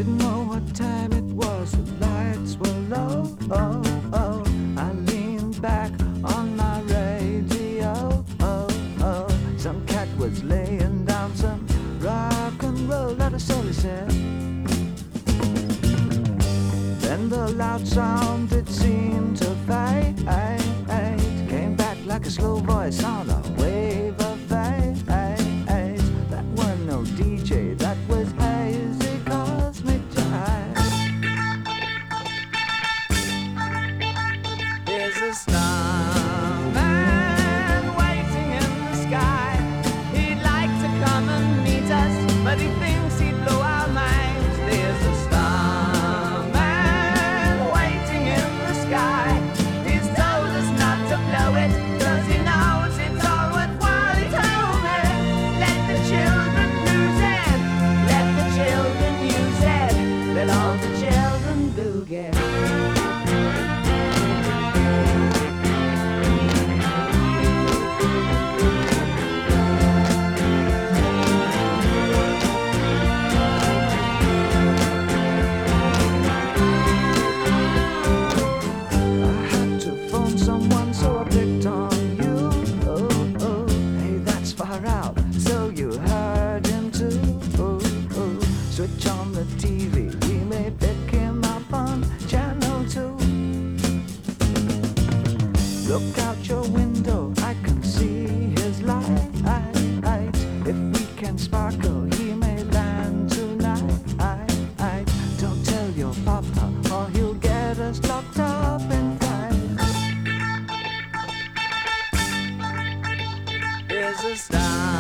Didn't know what time it was, the lights were low. I leaned back on my radio. Some cat was laying down some rock and roll, that is all he said. Then the loud sound, it seemed to fade. Came back like a slow voice on a wave of bass. That wasn't no DJ, that was hazy cosmic jive. There's a starman waiting in the sky. He'd like to come and meet us, but he thinks he'd blow our minds. There's a starman waiting in the sky. He's told us not to blow it, 'cause he knows it's all worthwhile. He told me, let the children lose it, let the children use it, let all the children boogie. Someone, so I picked on you. Hey, that's far out, so you heard him too. Switch on the TV, we may pick him up on channel 2. Look out your window, I can see his light. If we can sparkle, he may land tonight. Don't tell your papa, or he'll get us locked up in fight. There's a star